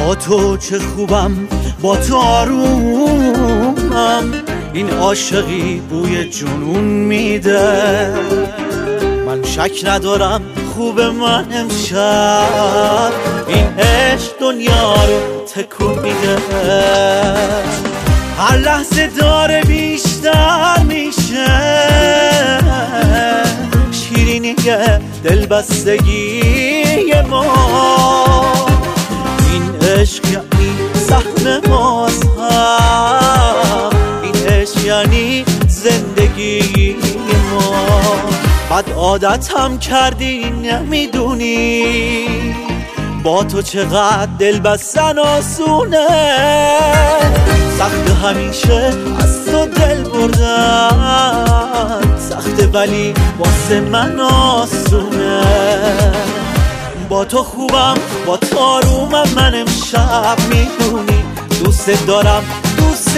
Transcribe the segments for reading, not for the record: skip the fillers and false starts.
با تو چه خوبم، با تو آرومم، این عاشقی بوی جنون میده. من شک ندارم خوب من امشب، این عشق دنیا رو تکون میده. هر لحظه داره بیشتر میشه، شیرینی دلبستگی ما. این عشق یعنی سهم مذهب، این عشق یعنی زندگی ما. بد عادت هم کردی نمیدونی، با تو چقدر دل بستن آسونه. سخت همیشه از تو دل بردن، سخته ولی واسه من آسونه. با تو خوبم، با تو آرومم، من امشب میدونی دوست دارم، دوست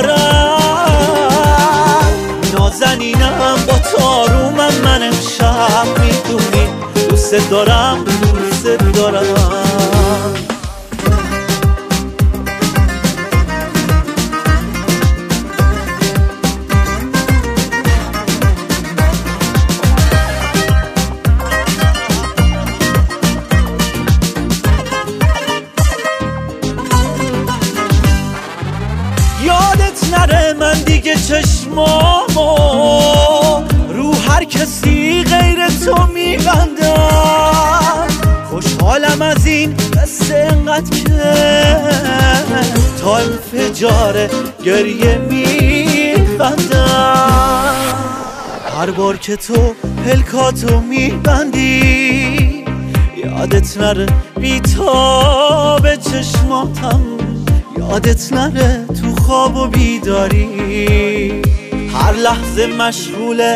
دارم. نازنینم با تو آرومم، من امشب میدونی دوست دارم، دوست دارم. یادت نره من دیگه چشمامو رو هر کسی غیر تو میبندم. خوشحالم از این قصه انقدر که تا انفجار گریه میبندم. هر بار که تو پلکاتو میبندی، یادت نره بیتاب چشماتم، یادت نره تو خواب و بیداری. هر لحظه مشغول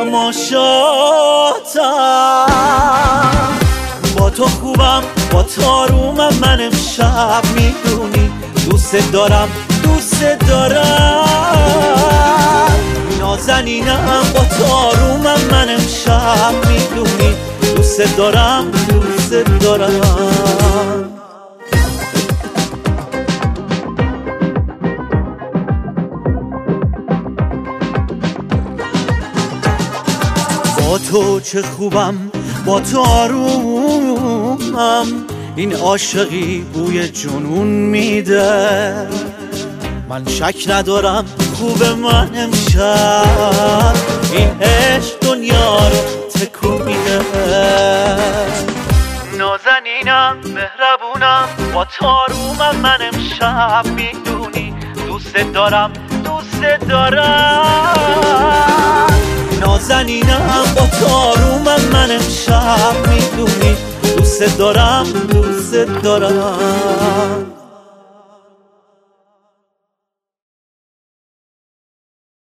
تماشاتم. با تو خوبم، با تو آرومم، من امشب میدونی دوست دارم، دوست دارم. نازنینم با تو آرومم، من امشب میدونی دوست دارم، دوست دارم. با تو چه خوبم، با تو آرومم، این عاشقی بوی جنون میده. من شک ندارم خوب من امشب، این عشق دنیا رو تکون میده. نازنینم مهربونم، با تو آرومم، من امشب میدونی دوست دارم، دوست دارم. نازنینم با تو آرومم، من امشب میدونی دوست دارم، دوست دارم.